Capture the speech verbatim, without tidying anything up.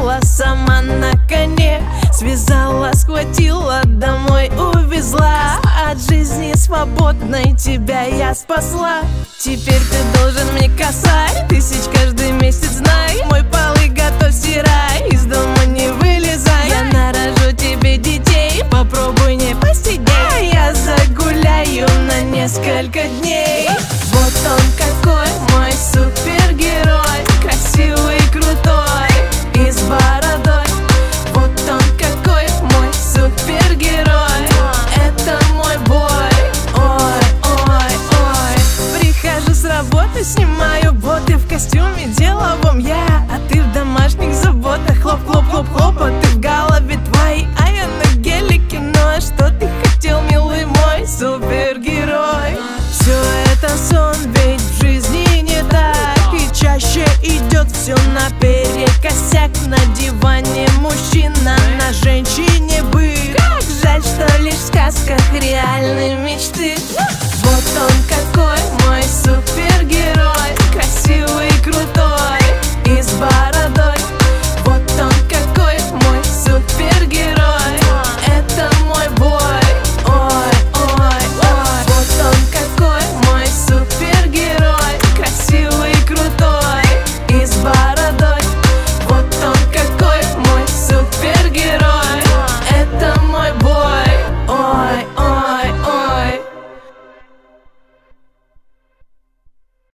приехала сама на коне, связала, схватила, домой увезла. От жизни свободной тебя я спасла. Теперь ты должен мне косарь тысяч каждый месяц, знай. Мой полы готов стирай, из дома не вылезай. Я нарожу тебе детей, попробуй не посидеть. Я загуляю на несколько дней. Вот он какой, мой супергерой, красивый, крутой и с бородой. Вот он какой, мой супергерой, это мой бой. Ой, ой, ой. Прихожу с работы, снимаю боты, в костюме деловом я, а ты в домашних заботах. Хлоп, хлоп, хлоп, хлоп, а ты в голове твоей, а я на гелике. Ну а что ты хотел, милый мой супергерой? Все это сон, ведь в жизни не так, и чаще идет все наперекосяк. На диване мужчина, на женщине быт. Как жаль, что лишь в сказках реальные мечты. Вот он какой,